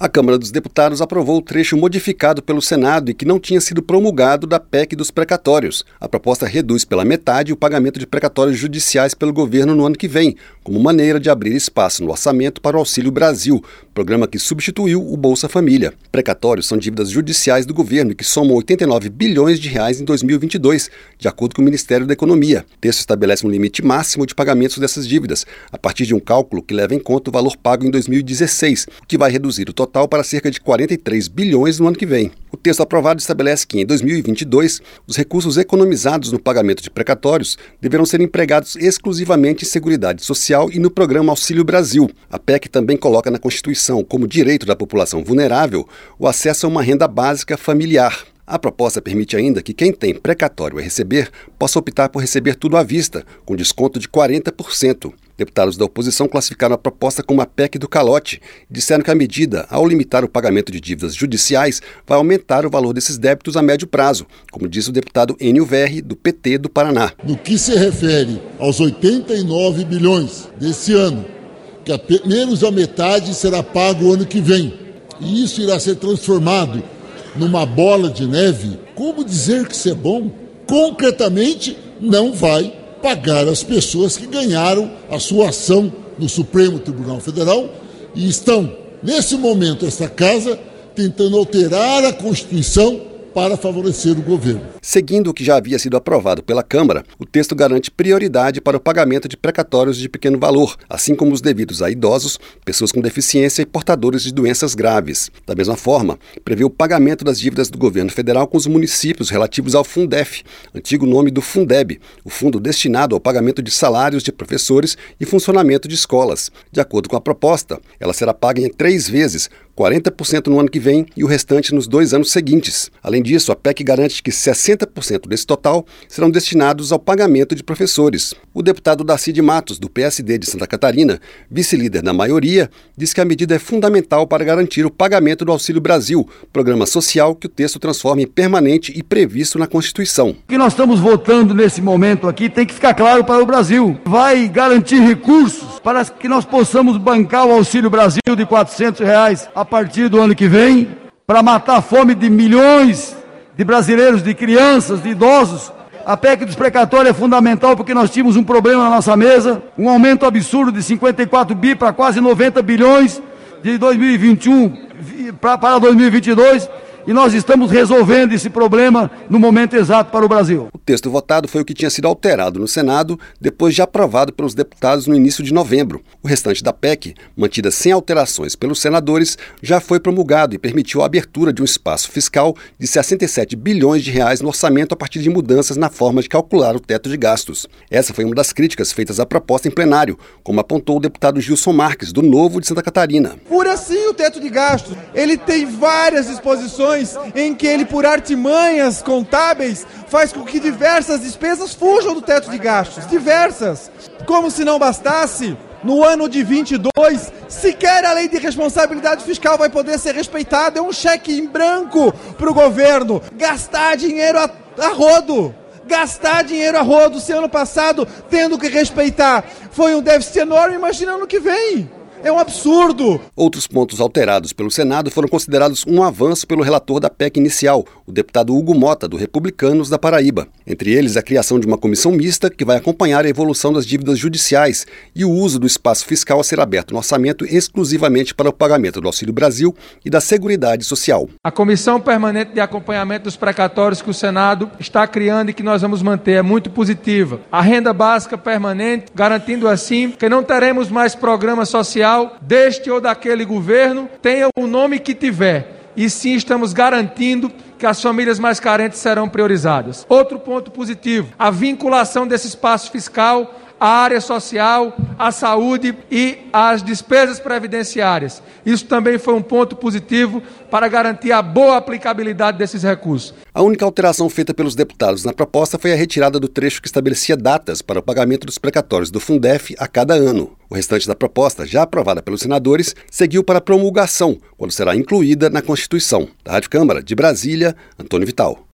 A Câmara dos Deputados aprovou o trecho modificado pelo Senado e que não tinha sido promulgado da PEC dos precatórios. A proposta reduz pela metade o pagamento de precatórios judiciais pelo governo no ano que vem, como maneira de abrir espaço no orçamento para o Auxílio Brasil, programa que substituiu o Bolsa Família. Precatórios são dívidas judiciais do governo e que somam 89 bilhões de reais em 2022, de acordo com o Ministério da Economia. O texto estabelece um limite máximo de pagamentos dessas dívidas, a partir de um cálculo que leva em conta o valor pago em 2016, o que vai reduzir o total para cerca de 43 bilhões no ano que vem. O texto aprovado estabelece que, em 2022, os recursos economizados no pagamento de precatórios deverão ser empregados exclusivamente em Seguridade Social e no programa Auxílio Brasil. A PEC também coloca na Constituição como direito da população vulnerável o acesso a uma renda básica familiar. A proposta permite ainda que quem tem precatório a receber possa optar por receber tudo à vista, com desconto de 40%. Deputados da oposição classificaram a proposta como a PEC do calote e disseram que a medida, ao limitar o pagamento de dívidas judiciais, vai aumentar o valor desses débitos a médio prazo, como diz o deputado Enio Verri, do PT do Paraná. No que se refere aos 89 bilhões desse ano, que menos a metade será pago o ano que vem, e isso irá ser transformado numa bola de neve, como dizer que isso é bom? Concretamente, não vai pagar as pessoas que ganharam a sua ação no Supremo Tribunal Federal e estão, nesse momento, esta casa, tentando alterar a Constituição para favorecer o governo. Seguindo o que já havia sido aprovado pela Câmara, o texto garante prioridade para o pagamento de precatórios de pequeno valor, assim como os devidos a idosos, pessoas com deficiência e portadores de doenças graves. Da mesma forma, prevê o pagamento das dívidas do governo federal com os municípios relativos ao Fundef, antigo nome do Fundeb, o fundo destinado ao pagamento de salários de professores e funcionamento de escolas. De acordo com a proposta, ela será paga em 3 vezes, 40% no ano que vem e o restante nos 2 anos seguintes. Além disso, a PEC garante que 60% desse total serão destinados ao pagamento de professores. O deputado Darcy de Matos, do PSD de Santa Catarina, vice-líder da maioria, diz que a medida é fundamental para garantir o pagamento do Auxílio Brasil, programa social que o texto transforma em permanente e previsto na Constituição. O que nós estamos votando nesse momento aqui tem que ficar claro para o Brasil. Vai garantir recursos para que nós possamos bancar o Auxílio Brasil de R$400 a partir do ano que vem, para matar a fome de milhões de brasileiros, de crianças, de idosos. A PEC dos precatórios é fundamental porque nós tínhamos um problema na nossa mesa, um aumento absurdo de 54 bi para quase 90 bilhões de 2021 para 2022. E nós estamos resolvendo esse problema no momento exato para o Brasil. O texto votado foi o que tinha sido alterado no Senado, depois de aprovado pelos deputados no início de novembro. O restante da PEC, mantida sem alterações pelos senadores, já foi promulgado e permitiu a abertura de um espaço fiscal de 67 bilhões de reais no orçamento a partir de mudanças na forma de calcular o teto de gastos. Essa foi uma das críticas feitas à proposta em plenário, como apontou o deputado Gilson Marques, do Novo de Santa Catarina. Por assim, o teto de gastos, ele tem várias disposições em que ele, por artimanhas contábeis, faz com que diversas despesas fujam do teto de gastos. Diversas. Como se não bastasse, no ano de 22, sequer a lei de responsabilidade fiscal vai poder ser respeitada. É um cheque em branco para o governo gastar dinheiro a rodo. Gastar dinheiro a rodo. Se ano passado, tendo que respeitar, foi um déficit enorme, imagina ano que vem. É um absurdo! Outros pontos alterados pelo Senado foram considerados um avanço pelo relator da PEC inicial, o deputado Hugo Mota, do Republicanos da Paraíba. Entre eles, a criação de uma comissão mista que vai acompanhar a evolução das dívidas judiciais e o uso do espaço fiscal a ser aberto no orçamento exclusivamente para o pagamento do Auxílio Brasil e da Seguridade Social. A Comissão Permanente de Acompanhamento dos Precatórios que o Senado está criando e que nós vamos manter é muito positiva. A renda básica permanente, garantindo assim que não teremos mais programa social deste ou daquele governo, tenha o nome que tiver, e sim estamos garantindo que as famílias mais carentes serão priorizadas. Outro ponto positivo, a vinculação desse espaço fiscal à área social, à saúde e às despesas previdenciárias. Isso também foi um ponto positivo para garantir a boa aplicabilidade desses recursos. A única alteração feita pelos deputados na proposta foi a retirada do trecho que estabelecia datas para o pagamento dos precatórios do Fundef a cada ano. O restante da proposta, já aprovada pelos senadores, seguiu para promulgação, quando será incluída na Constituição. Da Rádio Câmara de Brasília, Antônio Vital.